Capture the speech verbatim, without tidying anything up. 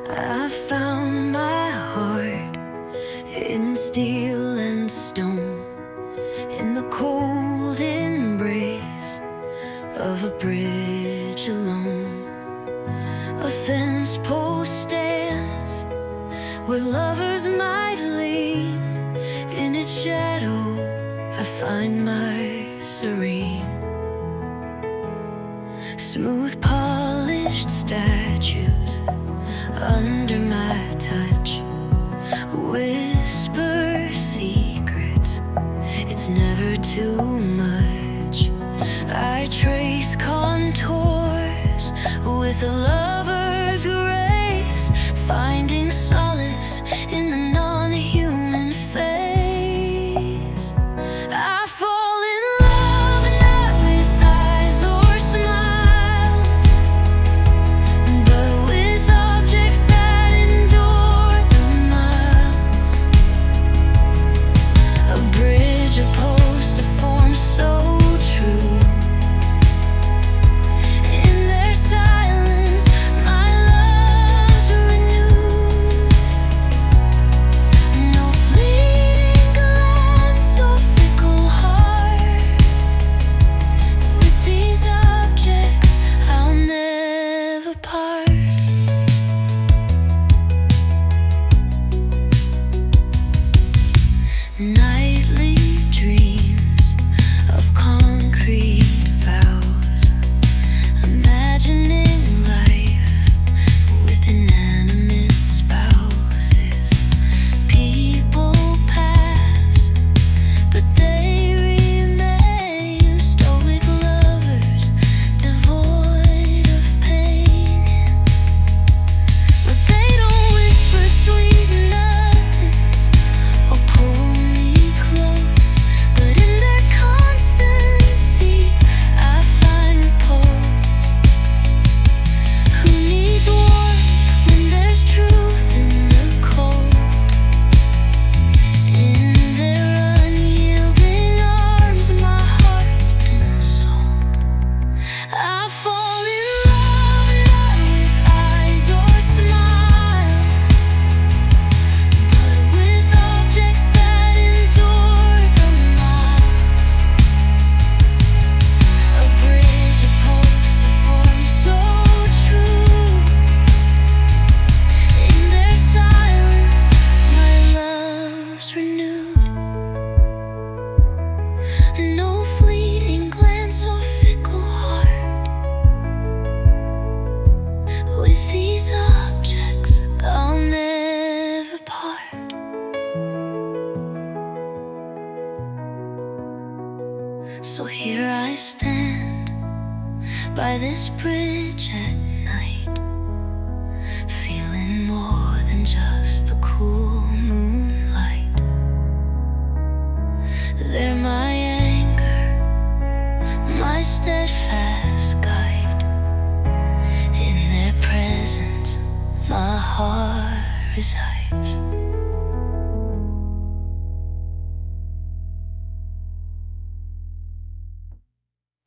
I found my heart in steel and stone, in the cold embrace of a bridge alone. A fence post stands where lovers might lean. In its shadow I find my serene. Smooth polished statues under my touch whisper secrets, it's never too much. I trace contours with a lover's grace, finding solace in the non-human face. I fall in love not with eyes or smiles, but with objects that endure the miles. A bridge, a post, a form so true. In their silence, my love's renewed. No fleeting glance or fickle heart. With these objects, I'll never part. Nightly dreams of concrete vows, imagining life with inanimate spouses. People pass, but they remain stoic lovers, devoid of pain. But they don't whisper sweet nothings or pull me close, but in their constancy I find repose. Who needs warmth when there's truth in the cold? In their unyielding arms my heart's been sold. I fall in love not with eyes or smiles, but with objects that endure the miles. A bridge, a post, a form so true. In their silence, my love's renewed. No fleeting glance or fickle heart. With these objects, I'll never part. So here I stand by this bridge at night, feeling more than just the cool moonlight. They're my anchor, my steadfast guide. In their presence, my heart resides.